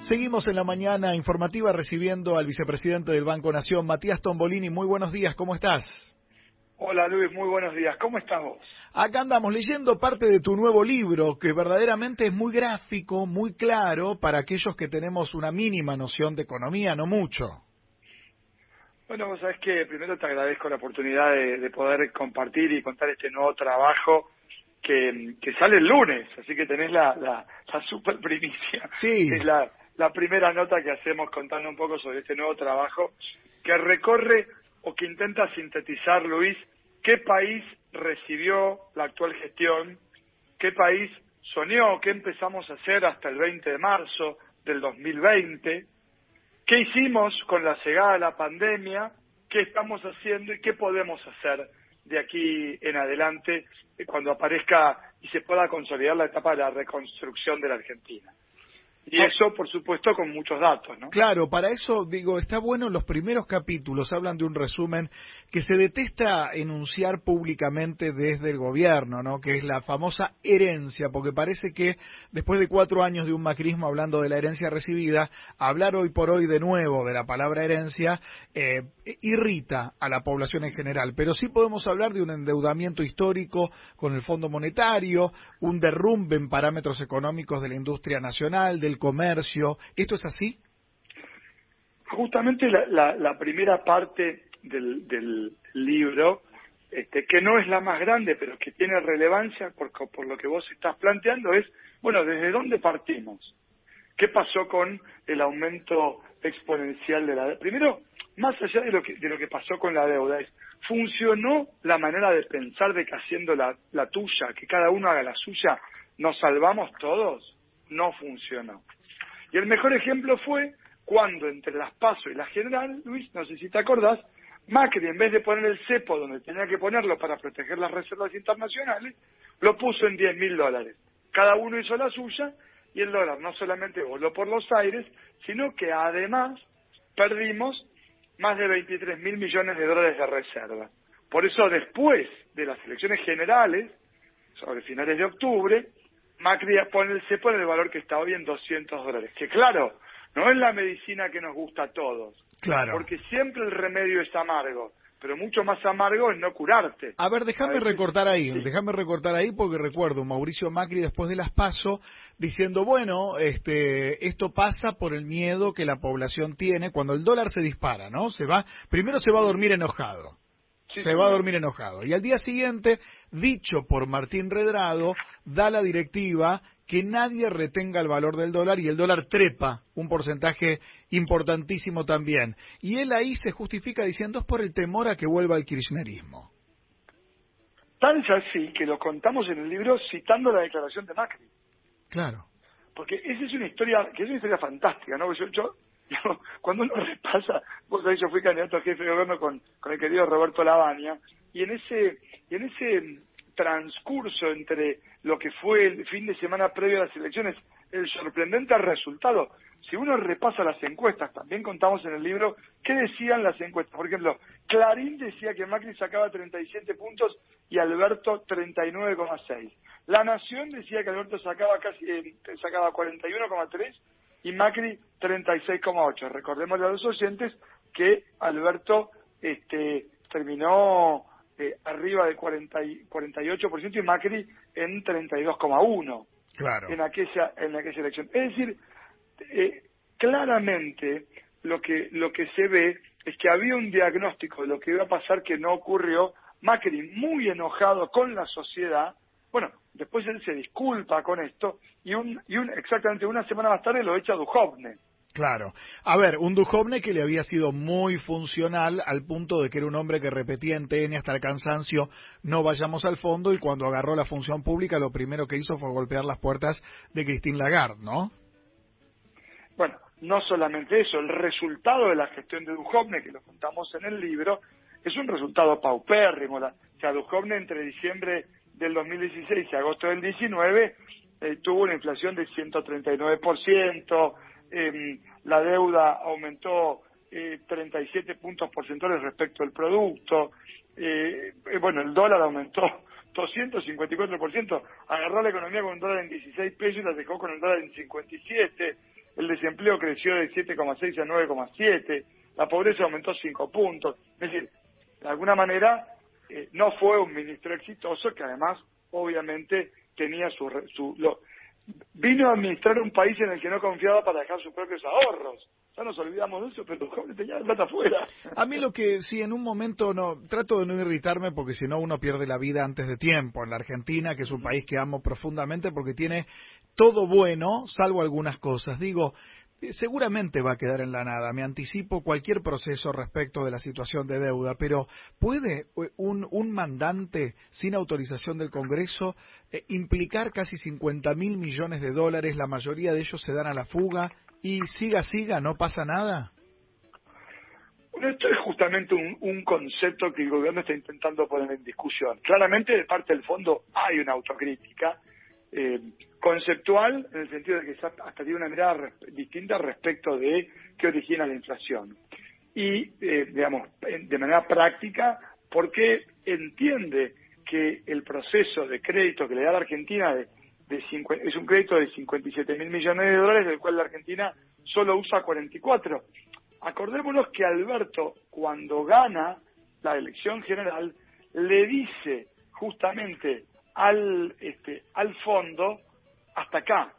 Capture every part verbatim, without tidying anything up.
Seguimos en la mañana informativa recibiendo al vicepresidente del Banco Nación, Matías Tombolini. Muy buenos días, ¿cómo estás? Hola Luis, muy buenos días, ¿cómo estás vos? Acá andamos leyendo parte de tu nuevo libro, que verdaderamente es muy gráfico, muy claro, para aquellos que tenemos una mínima noción de economía, no mucho. Bueno, vos sabés que primero te agradezco la oportunidad de, de poder compartir y contar este nuevo trabajo que, que sale el lunes, así que tenés la, la, la super primicia. Sí. Es la, la primera nota que hacemos contando un poco sobre este nuevo trabajo que recorre o que intenta sintetizar, Luis, qué país recibió la actual gestión, qué país soñó, qué empezamos a hacer hasta el veinte de marzo del dos mil veinte, qué hicimos con la llegada de la pandemia, qué estamos haciendo y qué podemos hacer de aquí en adelante cuando aparezca y se pueda consolidar la etapa de la reconstrucción de la Argentina. Y eso, por supuesto, con muchos datos, ¿no? Claro, para eso, digo, está bueno, los primeros capítulos hablan de un resumen que se detesta enunciar públicamente desde el gobierno, ¿no? Que es la famosa herencia, porque parece que después de cuatro años de un macrismo hablando de la herencia recibida, hablar hoy por hoy de nuevo de la palabra herencia eh, irrita a la población en general. Pero sí podemos hablar de un endeudamiento histórico con el Fondo Monetario, un derrumbe en parámetros económicos de la industria nacional, del comercio. ¿Esto es así? Justamente la, la, la primera parte del, del libro, este, que no es la más grande, pero que tiene relevancia por, por lo que vos estás planteando, es, bueno, ¿desde dónde partimos? ¿Qué pasó con el aumento exponencial de la deuda? Primero, más allá de lo que, de lo que pasó con la deuda, es, ¿funcionó la manera de pensar de que haciendo la, la tuya, que cada uno haga la suya, nos salvamos todos? No funcionó. Y el mejor ejemplo fue cuando entre las PASO y la General, Luis, no sé si te acordás, Macri, en vez de poner el cepo donde tenía que ponerlo para proteger las reservas internacionales, lo puso en diez mil dólares. Cada uno hizo la suya y el dólar no solamente voló por los aires, sino que además perdimos más de veintitrés mil millones de dólares de reserva. Por eso después de las elecciones generales, sobre finales de octubre, Macri pone el cepo en el valor que está hoy en doscientos dólares. Que claro, no es la medicina que nos gusta a todos. Claro. Porque siempre el remedio es amargo, pero mucho más amargo es no curarte. A ver, déjame veces, recortar ahí, sí. déjame recortar ahí porque recuerdo Mauricio Macri después de las PASO diciendo, bueno, este, esto pasa por el miedo que la población tiene cuando el dólar se dispara, ¿no? Se va, primero se va a dormir enojado. Sí, se sí, va a no. dormir enojado. Y al día siguiente, dicho por Martín Redrado, da la directiva que nadie retenga el valor del dólar y el dólar trepa un porcentaje importantísimo también. Y él ahí se justifica diciendo es por el temor a que vuelva el kirchnerismo. Tan es así que lo contamos en el libro citando la declaración de Macri. Claro. Porque esa es una historia, que es una historia fantástica, ¿no? Yo, yo, yo cuando uno repasa, vos sabés, yo fui candidato a jefe de gobierno con, con el querido Roberto Lavagna, y en ese, y en ese transcurso entre lo que fue el fin de semana previo a las elecciones, el sorprendente resultado, si uno repasa las encuestas, también contamos en el libro, ¿qué decían las encuestas? Por ejemplo, Clarín decía que Macri sacaba treinta y siete puntos y Alberto treinta y nueve coma seis. La Nación decía que Alberto sacaba casi eh, sacaba cuarenta y uno coma tres y Macri treinta y seis coma ocho. Recordemos a los oyentes que Alberto este, terminó eh, arriba de cuarenta y, cuarenta y ocho por ciento y Macri en treinta y dos coma uno. Claro. En aquella en aquella elección. Es decir, eh, claramente lo que lo que se ve es que había un diagnóstico de lo que iba a pasar que no ocurrió. Macri muy enojado con la sociedad. Bueno, después él se disculpa con esto y un y un exactamente una semana más tarde lo echa Duhovne. Claro. A ver, un Duhovne que le había sido muy funcional al punto de que era un hombre que repetía en T N hasta el cansancio, no vayamos al fondo, y cuando agarró la función pública lo primero que hizo fue golpear las puertas de Christine Lagarde, ¿no? Bueno, no solamente eso, el resultado de la gestión de Duhovne, que lo contamos en el libro, es un resultado paupérrimo. La, o sea, Duhovne entre diciembre del dos mil dieciséis y agosto del diecinueve eh, tuvo una inflación de ciento treinta y nueve por ciento, eh, la deuda aumentó eh, treinta y siete puntos porcentuales respecto al producto, eh, eh, bueno, el dólar aumentó doscientos cincuenta y cuatro por ciento, agarró la economía con un dólar en dieciséis pesos y la dejó con el dólar en cincuenta y siete, el desempleo creció de siete coma seis a nueve coma siete, la pobreza aumentó cinco puntos, es decir, de alguna manera eh, no fue un ministro exitoso que además obviamente tenía su, su lo, vino a administrar un país en el que no confiaba para dejar sus propios ahorros. Ya nos olvidamos de eso, pero joven tenía la plata afuera. A mí lo que sí, en un momento no trato de no irritarme porque si no uno pierde la vida antes de tiempo. En la Argentina, que es un país que amo profundamente porque tiene todo bueno, salvo algunas cosas. Digo, seguramente va a quedar en la nada. Me anticipo cualquier proceso respecto de la situación de deuda, pero ¿puede un, un mandante sin autorización del Congreso eh, implicar casi cincuenta mil millones de dólares? La mayoría de ellos se dan a la fuga y siga, siga, no pasa nada. Bueno, esto es justamente un, un concepto que el gobierno está intentando poner en discusión. Claramente, de parte del fondo hay una autocrítica eh, conceptual, en el sentido de que hasta tiene una mirada res, distinta respecto de qué origina la inflación. Y, eh, digamos, de manera práctica, porque entiende que el proceso de crédito que le da la Argentina de, de cincu es un crédito de cincuenta y siete mil millones de dólares, del cual la Argentina solo usa cuarenta y cuatro. Acordémonos que Alberto, cuando gana la elección general, le dice justamente al este al fondo hasta acá.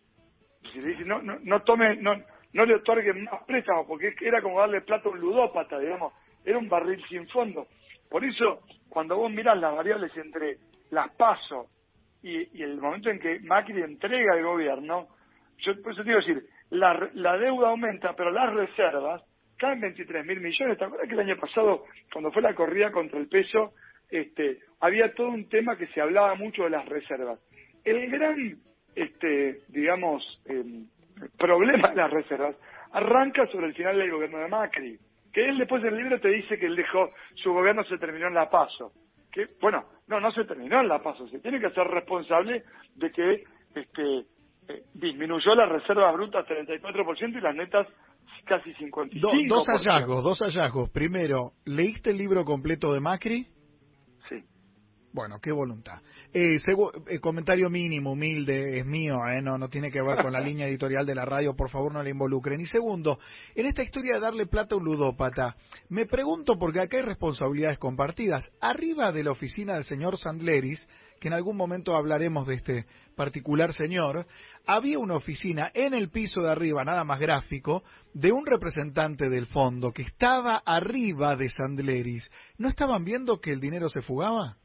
Si le dice, no, no, no tome, no, no le otorguen más préstamos, porque era como darle plata a un ludópata, digamos, era un barril sin fondo. Por eso, cuando vos mirás las variables entre las PASO y, y el momento en que Macri entrega el gobierno, yo por eso te digo decir, la, la deuda aumenta, pero las reservas caen veintitrés mil millones. ¿Te acuerdas que el año pasado, cuando fue la corrida contra el peso, este, había todo un tema que se hablaba mucho de las reservas? El gran, este, digamos, eh, problema de las reservas arranca sobre el final del gobierno de Macri, que él después del libro te dice que él dejó, su gobierno se terminó en la PASO. Que, bueno, no, no se terminó en la PASO, se tiene que ser responsable de que este, eh, disminuyó las reservas brutas treinta y cuatro por ciento y las netas casi cincuenta y cinco por ciento. Do, dos hallazgos, dos hallazgos. Primero, ¿leíste el libro completo de Macri? Sí. Bueno, qué voluntad. Eh, segu- eh, comentario mínimo, humilde, es mío, eh, no, no tiene que ver con la línea editorial de la radio, por favor no le involucren. Y segundo, en esta historia de darle plata a un ludópata, me pregunto, porque acá hay responsabilidades compartidas, arriba de la oficina del señor Sandleris, que en algún momento hablaremos de este particular señor, había una oficina en el piso de arriba, nada más gráfico, de un representante del fondo que estaba arriba de Sandleris. ¿No estaban viendo que el dinero se fugaba?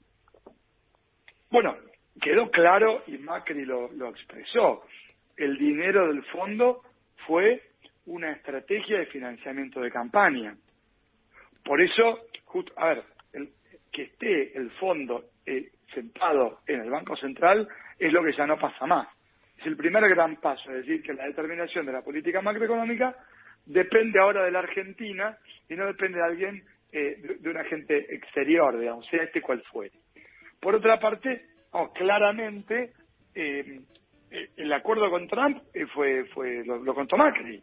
Bueno, quedó claro y Macri lo, lo expresó. El dinero del fondo fue una estrategia de financiamiento de campaña. Por eso, justo, a ver, el, que esté el fondo eh, sentado en el Banco Central es lo que ya no pasa más. Es el primer gran paso, es decir, que la determinación de la política macroeconómica depende ahora de la Argentina y no depende de alguien, eh, de, de un agente exterior, digamos, sea este cual fuere. Por otra parte, oh, claramente eh, eh, el acuerdo con Trump eh, fue fue lo, lo contó Macri.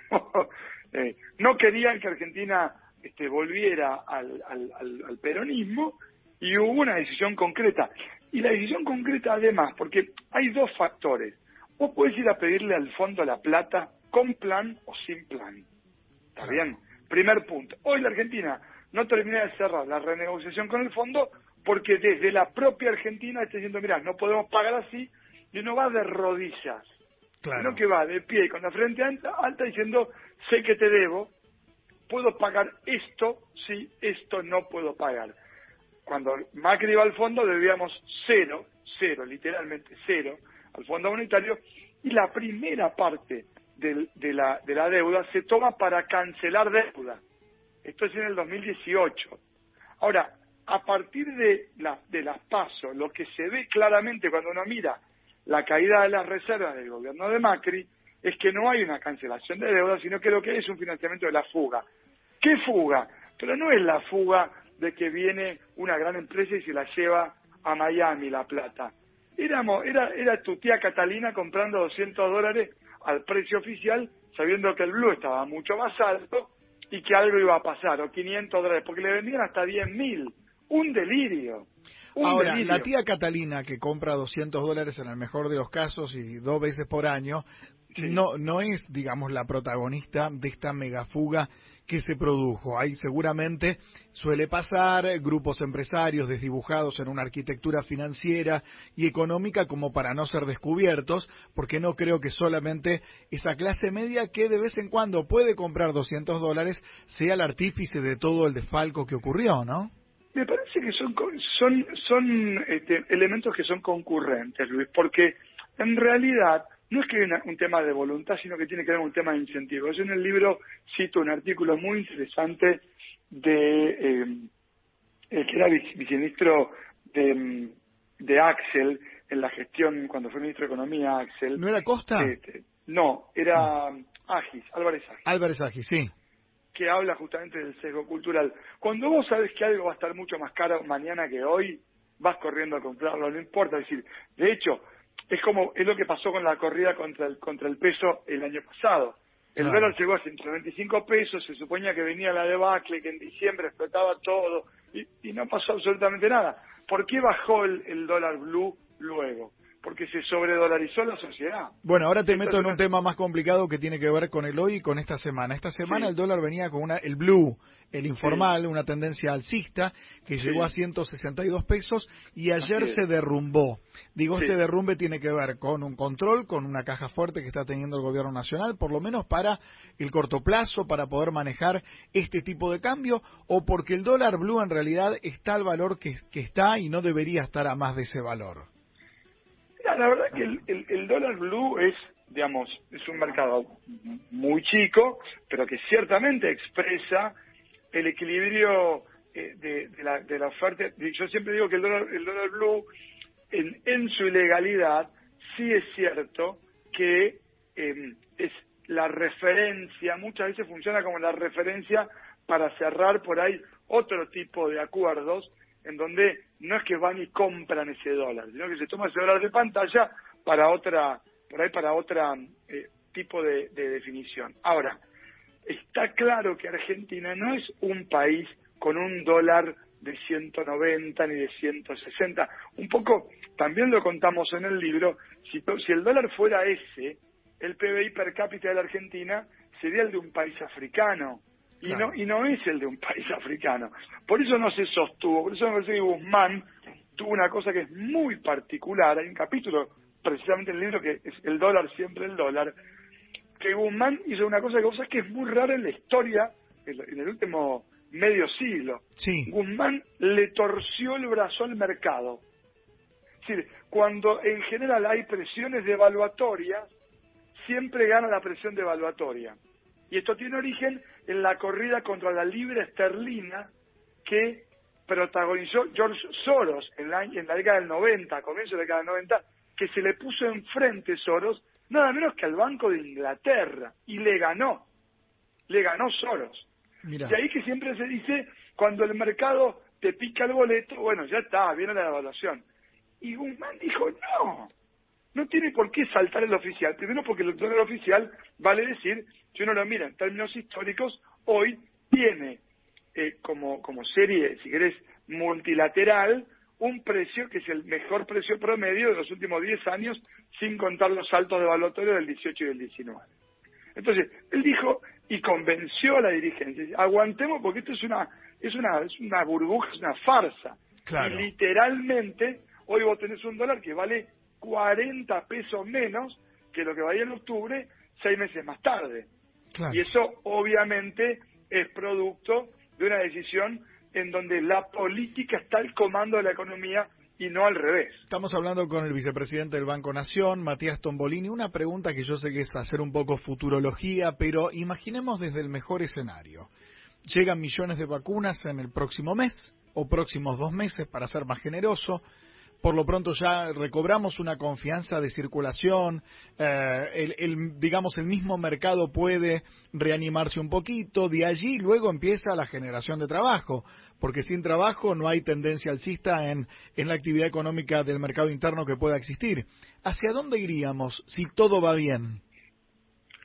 eh, no querían que Argentina este, volviera al, al, al, al peronismo y hubo una decisión concreta. Y la decisión concreta además, porque hay dos factores. Vos podés ir a pedirle al fondo la plata con plan o sin plan. ¿Está bien? Primer punto. Hoy la Argentina no termina de cerrar la renegociación con el fondo porque desde la propia Argentina está diciendo, mirá, no podemos pagar así, y no va de rodillas, claro, sino que va de pie y con la frente alta, alta diciendo, sé que te debo, puedo pagar esto, sí, esto no puedo pagar. Cuando Macri iba al fondo debíamos cero, cero, literalmente cero, al Fondo Monetario, y la primera parte de, de, la, de la deuda se toma para cancelar deuda. Esto es en el dos mil dieciocho. Ahora, a partir de, la, de las PASO, lo que se ve claramente cuando uno mira la caída de las reservas del gobierno de Macri, es que no hay una cancelación de deuda, sino que lo que hay es un financiamiento de la fuga. ¿Qué fuga? Pero no es la fuga de que viene una gran empresa y se la lleva a Miami la plata. Éramos, era, era tu tía Catalina comprando doscientos dólares al precio oficial, sabiendo que el blue estaba mucho más alto, y que algo iba a pasar, o quinientos dólares, porque le vendían hasta diez mil. Un delirio. Un Ahora, delirio. la tía Catalina que compra doscientos dólares en el mejor de los casos y dos veces por año, sí. no no es, digamos, la protagonista de esta megafuga que se produjo. Ahí seguramente suele pasar grupos empresarios desdibujados en una arquitectura financiera y económica como para no ser descubiertos, porque no creo que solamente esa clase media que de vez en cuando puede comprar doscientos dólares sea el artífice de todo el desfalco que ocurrió, ¿no? Me parece que son son son este, elementos que son concurrentes, Luis, porque en realidad no es que hay una, un tema de voluntad, sino que tiene que ver con un tema de incentivo. Yo en el libro cito un artículo muy interesante de eh, el que era viceministro de, de Axel en la gestión, cuando fue ministro de Economía, Axel. ¿No era Costa? Este, no, era no. Agis, Álvarez Agis. Álvarez Agis, sí. Que habla justamente del sesgo cultural. Cuando vos sabes que algo va a estar mucho más caro mañana que hoy, vas corriendo a comprarlo, no importa. Es decir, de hecho, es como es lo que pasó con la corrida contra el contra el peso el año pasado. El claro. dólar llegó a ciento veinticinco pesos, se suponía que venía la debacle, que en diciembre explotaba todo, y, y no pasó absolutamente nada. ¿Por qué bajó el, el dólar blue luego? Porque se sobredolarizó la sociedad. Bueno, ahora te Entonces, meto en un tema más complicado que tiene que ver con el hoy y con esta semana. Esta semana sí. el dólar venía con una el blue, el informal, sí. una tendencia alcista que sí. llegó a ciento sesenta y dos pesos y ayer se derrumbó. Digo, sí. este derrumbe tiene que ver con un control, con una caja fuerte que está teniendo el gobierno nacional, por lo menos para el corto plazo, para poder manejar este tipo de cambio, o porque el dólar blue en realidad está al valor que, que está y no debería estar a más de ese valor. La verdad que el, el, el dólar blue es, digamos, es un mercado muy chico, pero que ciertamente expresa el equilibrio eh, de, de, la, de la oferta. Yo siempre digo que el dólar, el dólar blue, en, en su ilegalidad, sí es cierto que eh, es la referencia, muchas veces funciona como la referencia para cerrar por ahí otro tipo de acuerdos, en donde no es que van y compran ese dólar, sino que se toma ese dólar de pantalla para otra, por ahí para otra eh, tipo de, de definición. Ahora, está claro que Argentina no es un país con un dólar de ciento noventa ni de ciento sesenta. Un poco, también lo contamos en el libro, si, si el dólar fuera ese, el P B I per cápita de la Argentina sería el de un país africano. Y claro. no y no es el de un país africano. Por eso no se sostuvo, por eso me parece que Guzmán tuvo una cosa que es muy particular. Hay un capítulo precisamente en el libro que es el dólar, siempre el dólar, que Guzmán hizo una cosa que vos sabés que es muy rara en la historia, en el último medio siglo. Sí. Guzmán le torció el brazo al mercado. Es decir, cuando en general hay presiones devaluatorias, siempre gana la presión devaluatoria. Y esto tiene origen en la corrida contra la libra esterlina que protagonizó George Soros en la, en la década del noventa, a comienzo de la década del noventa, que se le puso enfrente Soros, nada menos que al Banco de Inglaterra, y le ganó, le ganó Soros. Mirá. Y ahí que siempre se dice, cuando el mercado te pica el boleto, bueno, ya está, viene la devaluación. Y Guzmán dijo, no, no tiene por qué saltar el oficial. Primero porque el dólar oficial, vale decir, si uno lo mira en términos históricos, hoy tiene eh, como, como serie, si querés, multilateral, un precio que es el mejor precio promedio de los últimos diez años, sin contar los saltos devaluatorios del dieciocho y del diecinueve. Entonces, él dijo y convenció a la dirigencia, aguantemos porque esto es una es una es una burbuja, es una farsa. Claro. Y literalmente, hoy vos tenés un dólar que vale cuarenta pesos menos que lo que valía en octubre, seis meses más tarde. Claro. Y eso obviamente es producto de una decisión en donde la política está al comando de la economía y no al revés. Estamos hablando con el vicepresidente del Banco Nación, Matías Tombolini. Una pregunta que yo sé que es hacer un poco futurología, pero imaginemos desde el mejor escenario. Llegan millones de vacunas en el próximo mes o próximos dos meses, para ser más generoso. Por lo pronto ya recobramos una confianza de circulación, eh, el, el, digamos el mismo mercado puede reanimarse un poquito, de allí luego empieza la generación de trabajo, porque sin trabajo no hay tendencia alcista en, en la actividad económica del mercado interno que pueda existir. ¿Hacia dónde iríamos si todo va bien?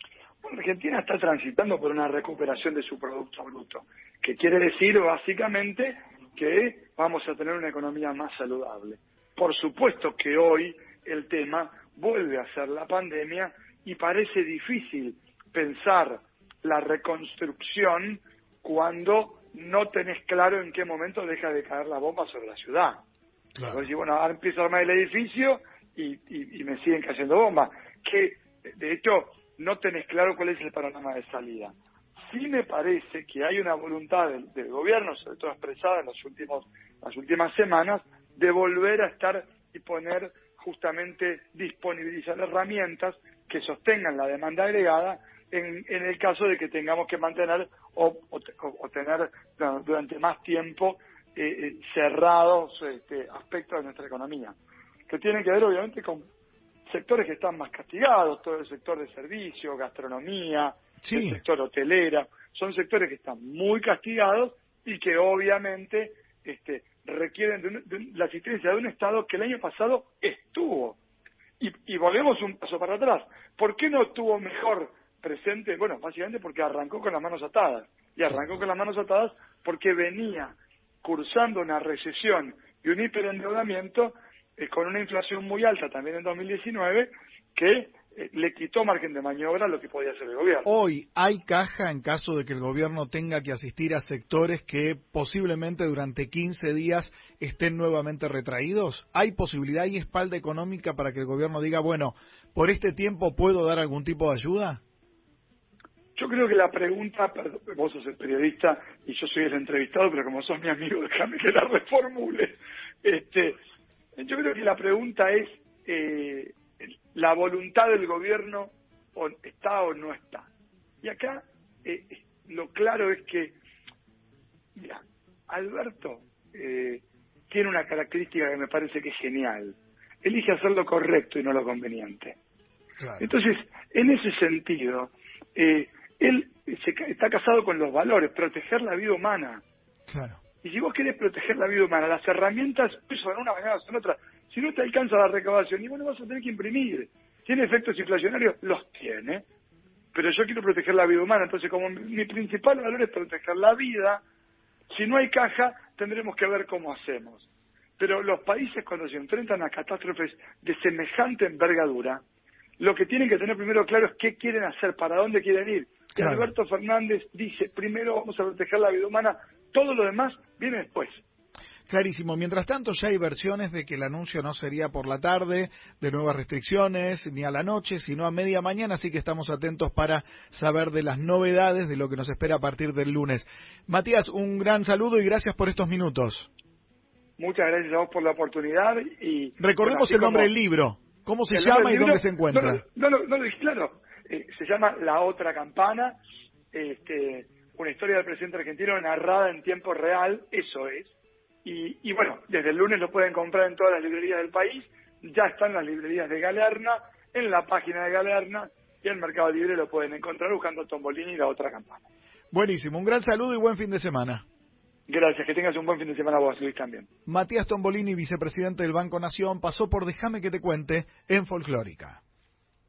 Bueno, Argentina está transitando por una recuperación de su Producto Bruto, que quiere decir básicamente que vamos a tener una economía más saludable. Por supuesto que hoy el tema vuelve a ser la pandemia y parece difícil pensar la reconstrucción cuando no tenés claro en qué momento deja de caer la bomba sobre la ciudad. Claro. Vos decís, bueno, ahora empiezo a armar el edificio y, y, y me siguen cayendo bombas. Que, de hecho, no tenés claro cuál es el panorama de salida. Sí me parece que hay una voluntad del, del gobierno, sobre todo expresada en los últimos, las últimas semanas, de volver a estar y poner justamente, disponibilizar herramientas que sostengan la demanda agregada en, en el caso de que tengamos que mantener o, o, o tener no, durante más tiempo eh, eh, cerrados este, aspectos de nuestra economía, que tienen que ver obviamente con sectores que están más castigados, todo el sector de servicios, gastronomía, sí. el sector hotelera, son sectores que están muy castigados y que obviamente este, requieren de, un, de la asistencia de un Estado que el año pasado estuvo. Y, y volvemos un paso para atrás. ¿Por qué no estuvo mejor presente? Bueno, básicamente porque arrancó con las manos atadas. Y arrancó con las manos atadas porque venía cursando una recesión y un hiperendeudamiento eh, con una inflación muy alta también en dos mil diecinueve que eh, le quitó margen de maniobra a lo que podía hacer el gobierno. Hoy, ¿hay caja en caso de que el gobierno tenga que asistir a sectores que posiblemente durante quince días estén nuevamente retraídos? ¿Hay posibilidad y espalda económica para que el gobierno diga, bueno, por este tiempo puedo dar algún tipo de ayuda? Yo creo que la pregunta, vos sos el periodista y yo soy el entrevistado, pero como sos mi amigo, déjame que la reformule. Este, yo creo que la pregunta es eh, la voluntad del gobierno o está o no está. Y acá eh, lo claro es que, mira, Alberto eh, tiene una característica que me parece que es genial. Elige hacer lo correcto y no lo conveniente. Claro. Entonces, en ese sentido, eh, él se, está casado con los valores, proteger la vida humana. Claro. Y si vos querés proteger la vida humana, las herramientas son una, mañana son otra. Si no te alcanza la recaudación, y bueno, vas a tener que imprimir. ¿Tiene efectos inflacionarios? Los tiene. Pero yo quiero proteger la vida humana. Entonces, como mi, mi principal valor es proteger la vida, si no hay caja, tendremos que ver cómo hacemos. Pero los países, cuando se enfrentan a catástrofes de semejante envergadura, lo que tienen que tener primero claro es qué quieren hacer, para dónde quieren ir. Claro. Y Alberto Fernández dice, primero vamos a proteger la vida humana, todo lo demás viene después. Clarísimo. Mientras tanto, ya hay versiones de que el anuncio no sería por la tarde, de nuevas restricciones, ni a la noche, sino a media mañana, así que estamos atentos para saber de las novedades, de lo que nos espera a partir del lunes. Matías, un gran saludo y gracias por estos minutos. Muchas gracias a vos por la oportunidad. Y recordemos bueno, el nombre del libro. ¿Cómo se llama y libro, dónde se encuentra? No, no, no, no claro. Eh, se llama La Otra Campana, este, una historia del presidente argentino narrada en tiempo real, eso es. Y, y bueno, desde el lunes lo pueden comprar en todas las librerías del país, ya están las librerías de Galerna, en la página de Galerna, y en Mercado Libre lo pueden encontrar buscando Tombolini y La Otra Campana. Buenísimo, un gran saludo y buen fin de semana. Gracias, que tengas un buen fin de semana vos, Luis, también. Matías Tombolini, vicepresidente del Banco Nación, pasó por Déjame que te cuente en Folclórica.